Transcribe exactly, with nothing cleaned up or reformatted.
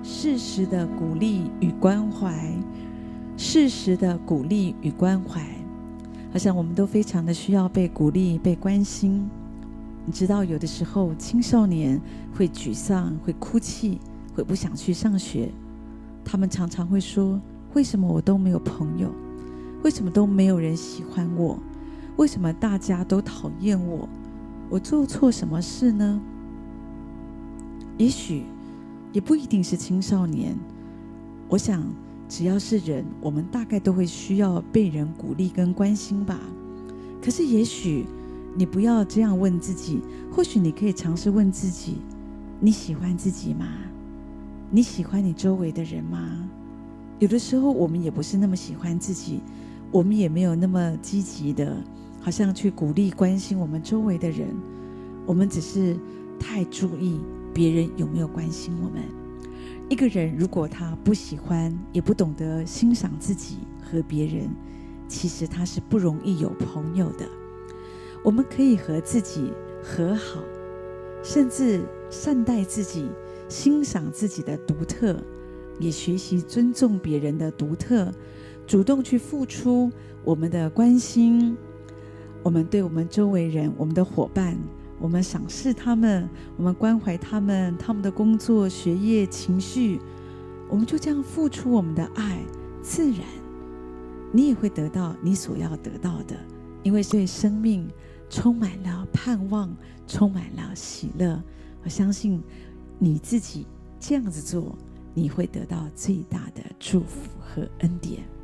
适时的鼓励与关怀，适时的鼓励与关怀。好像我们都非常的需要被鼓励、被关心。你知道，有的时候青少年会沮丧、会哭泣、会不想去上学，他们常常会说：为什么我都没有朋友？为什么都没有人喜欢我？为什么大家都讨厌我？我做错什么事呢？也许也不一定是青少年，我想只要是人，我们大概都会需要被人鼓励跟关心吧。可是也许你不要这样问自己，或许你可以尝试问自己：你喜欢自己吗？你喜欢你周围的人吗？有的时候我们也不是那么喜欢自己，我们也没有那么积极的好像去鼓励关心我们周围的人，我们只是太注意别人有没有关心我们。一个人如果他不喜欢也不懂得欣赏自己和别人，其实他是不容易有朋友的。我们可以和自己和好，甚至善待自己，欣赏自己的独特，也学习尊重别人的独特，主动去付出我们的关心。我们对我们周围人，我们的伙伴，我们赏识他们，我们关怀他们，他们的工作、学业、情绪，我们就这样付出我们的爱，自然你也会得到你所要得到的，因为对生命充满了盼望，充满了喜乐。我相信你自己这样子做，你会得到最大的祝福和恩典。